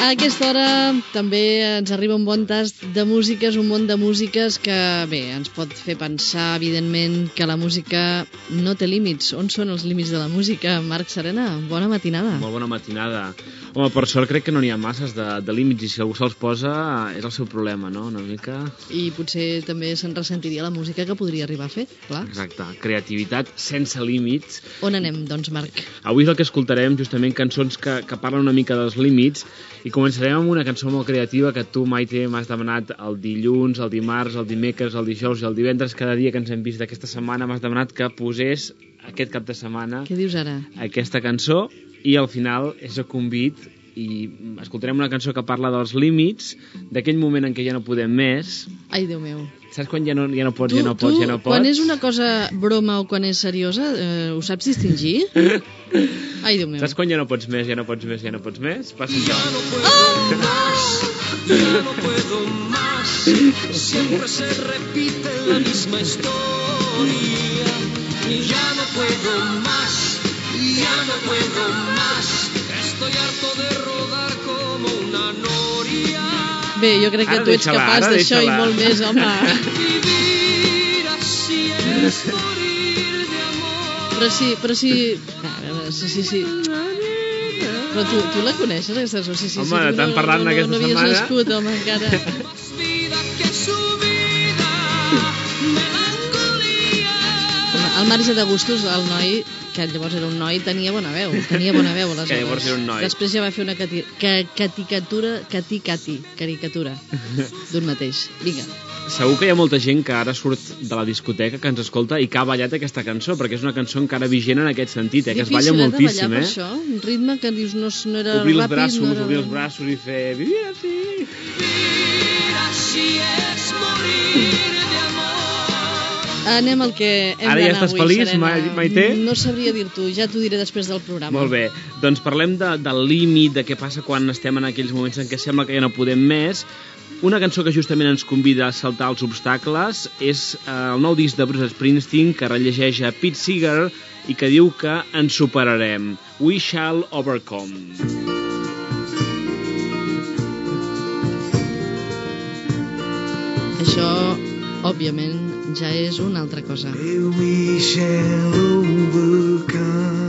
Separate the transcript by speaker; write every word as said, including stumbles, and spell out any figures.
Speaker 1: A aquesta hora també ens arriba un bon tast de músiques, un món de músiques que, bé, ens pot fer pensar, evidentment, que la música no té límits. On són els límits de la música? Marc Serena, bona matinada.
Speaker 2: Molt bona matinada. Home, per sort crec que no n'hi ha masses de, de límits i si algú se'ls posa és el seu problema, no? Una mica...
Speaker 1: I potser també se'n ressentiria la música que podria arribar a fer, clar.
Speaker 2: Exacte, creativitat sense límits.
Speaker 1: On anem, doncs, Marc?
Speaker 2: Avui és el que escoltarem, justament, cançons que, que parlen una mica dels límits i començarem amb una cançó molt creativa que tu, Maite, m'has demanat el dilluns, el dimarts, el dimecres, el dijous i el divendres, cada dia que ens hem vist d'aquesta setmana m'has demanat que posés aquest cap de setmana...
Speaker 1: Què dius ara?
Speaker 2: Aquesta cançó i al final és a convit i escoltarem una cançó que parla dels límits, d'aquell moment en què ja no podem més.
Speaker 1: Ai, Déu meu.
Speaker 2: Saps quan ja no, ja no pots,
Speaker 1: tu,
Speaker 2: ja no pots,
Speaker 1: tu,
Speaker 2: ja no pots?
Speaker 1: Quan és una cosa broma o quan és seriosa, eh, ho saps distingir? Ai, Déu meu.
Speaker 2: Saps quan ja no pots més, ja no pots més, ja no pots més? Passa això.
Speaker 3: Ya no puedo más, ya no puedo más, siempre se repite la misma historia. Ya no puedo más, ya no puedo más, estoy harto de rodar como una noria.
Speaker 1: Bé, jo crec que
Speaker 2: Ara
Speaker 1: tu ets capaç d'això i molt més, home.
Speaker 3: Vivir así es morir de amor.
Speaker 1: Però sí, però sí... A veure, sí, sí, sí. Però tu, tu la coneixes, aquesta cançó? Sí, sí,
Speaker 2: Home,
Speaker 1: sí.
Speaker 2: t'han parlat
Speaker 1: no, no,
Speaker 2: aquesta
Speaker 1: no havies
Speaker 2: setmana.
Speaker 1: nascut, home, encara.
Speaker 3: Más vida que su vida, melancolía.
Speaker 1: Home, al marge de gustos, el noi, que llavors era un noi, tenia bona veu. Tenia bona veu, aleshores.
Speaker 2: Que llavors era un noi.
Speaker 1: Després ja va fer una cati... ca... caricatura, cati, cati, caricatura d'un mateix. Vinga.
Speaker 2: Segur que hi ha molta gent que ara surt de la discoteca, que ens escolta i que ha ballat aquesta cançó, perquè és una cançó encara vigent en aquest sentit, eh? Que es balla moltíssim,
Speaker 1: eh?
Speaker 2: eh?
Speaker 1: Això, un ritme que dius no, no era
Speaker 2: obrir els
Speaker 1: ràpid,
Speaker 2: braços,
Speaker 1: no era...
Speaker 2: obrir els braços i fer... Vivir així...
Speaker 3: Vivir así es morir de amor.
Speaker 1: Anem al que hem
Speaker 2: Ara ja
Speaker 1: d'anar
Speaker 2: estàs
Speaker 1: avui,
Speaker 2: feliç,
Speaker 1: Serena.
Speaker 2: Maite?
Speaker 1: No sabria dir-t'ho, ja t'ho diré després del programa.
Speaker 2: Molt bé, doncs parlem de, del límit, de què passa quan estem en aquells moments en què sembla que ja no podem més. Una cançó que justament ens convida a saltar els obstacles és eh, el nou disc de Bruce Springsteen, que rellegeix a Pete Seeger i que diu que ens superarem. We shall overcome.
Speaker 1: Això, òbviament, ja és una altra cosa.
Speaker 4: We shall overcome.